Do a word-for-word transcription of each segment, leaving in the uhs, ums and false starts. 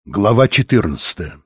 Глава четырнадцатая.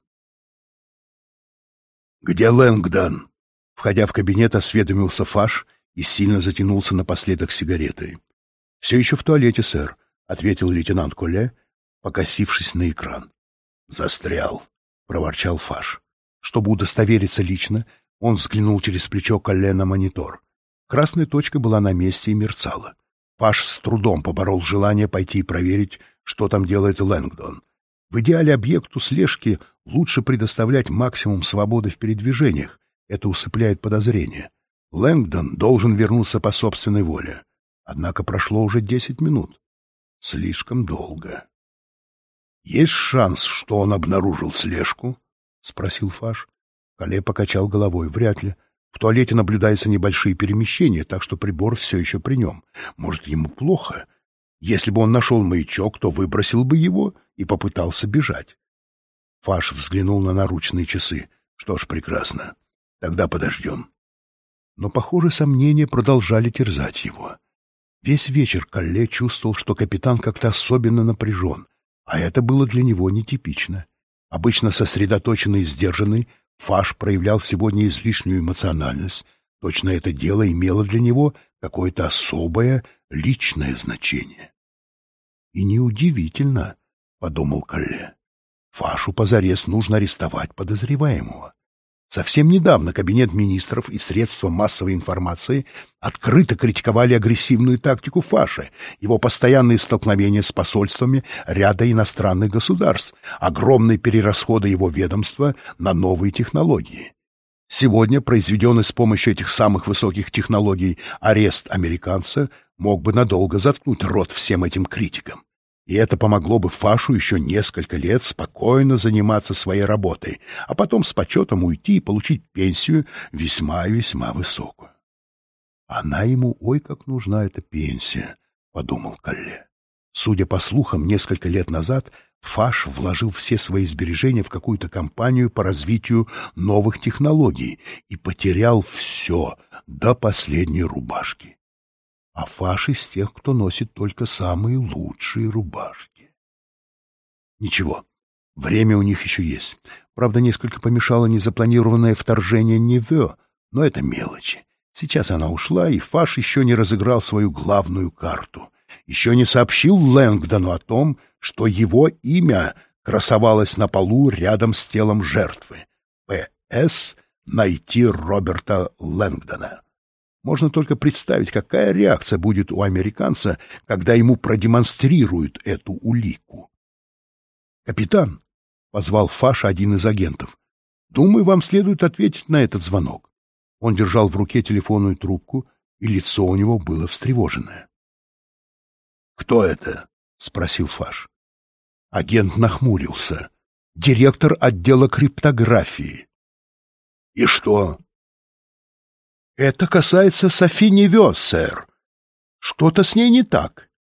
«Где Лэнгдон?» Входя в кабинет, осведомился Фаш и сильно затянулся напоследок сигаретой. «Все еще в туалете, сэр», — ответил лейтенант Колле, покосившись на экран. «Застрял», — проворчал Фаш. Чтобы удостовериться лично, он взглянул через плечо Колле на монитор. Красная точка была на месте и мерцала. Фаш с трудом поборол желание пойти и проверить, что там делает Лэнгдон. В идеале объекту слежки лучше предоставлять максимум свободы в передвижениях. Это усыпляет подозрения. Лэнгдон должен вернуться по собственной воле. Однако прошло уже десять минут. Слишком долго. «Есть шанс, что он обнаружил слежку?» — спросил Фаш. Колле покачал головой. «Вряд ли. В туалете наблюдаются небольшие перемещения, так что прибор все еще при нем. Может, ему плохо? Если бы он нашел маячок, то выбросил бы его и попытался бежать». Фаш взглянул на наручные часы. «Что ж, прекрасно. Тогда подождем». Но, похоже, сомнения продолжали терзать его. Весь вечер Колле чувствовал, что капитан как-то особенно напряжен, а это было для него нетипично. Обычно сосредоточенный и сдержанный, Фаш проявлял сегодня излишнюю эмоциональность. Точно это дело имело для него какое-то особое личное значение. «И неудивительно», — подумал Колле. «Фашу позарез нужно арестовать подозреваемого». Совсем недавно Кабинет министров и средства массовой информации открыто критиковали агрессивную тактику Фаша, его постоянные столкновения с посольствами ряда иностранных государств, огромные перерасходы его ведомства на новые технологии. Сегодня, произведенный с помощью этих самых высоких технологий арест американца, мог бы надолго заткнуть рот всем этим критикам. И это помогло бы Фашу еще несколько лет спокойно заниматься своей работой, а потом с почетом уйти и получить пенсию весьма и весьма высокую. «Она ему ой как нужна, эта пенсия», — подумал Колле. Судя по слухам, несколько лет назад Фаш вложил все свои сбережения в какую-то компанию по развитию новых технологий и потерял все до последней рубашки. А Фаш из тех, кто носит только самые лучшие рубашки. Ничего, время у них еще есть. Правда, несколько помешало незапланированное вторжение Неве, но это мелочи. Сейчас она ушла, и Фаш еще не разыграл свою главную карту. Еще не сообщил Лэнгдону о том, что его имя красовалось на полу рядом с телом жертвы. П С «Найти Роберта Лэнгдона». Можно только представить, какая реакция будет у американца, когда ему продемонстрируют эту улику. «Капитан», — позвал Фаша один из агентов, — «думаю, вам следует ответить на этот звонок». Он держал в руке телефонную трубку, и лицо у него было встревоженное. «Кто это?» — спросил Фаш. Агент нахмурился. «Директор отдела криптографии». «И что?» «Это касается Софи Неве, сэр. Что-то с ней не так».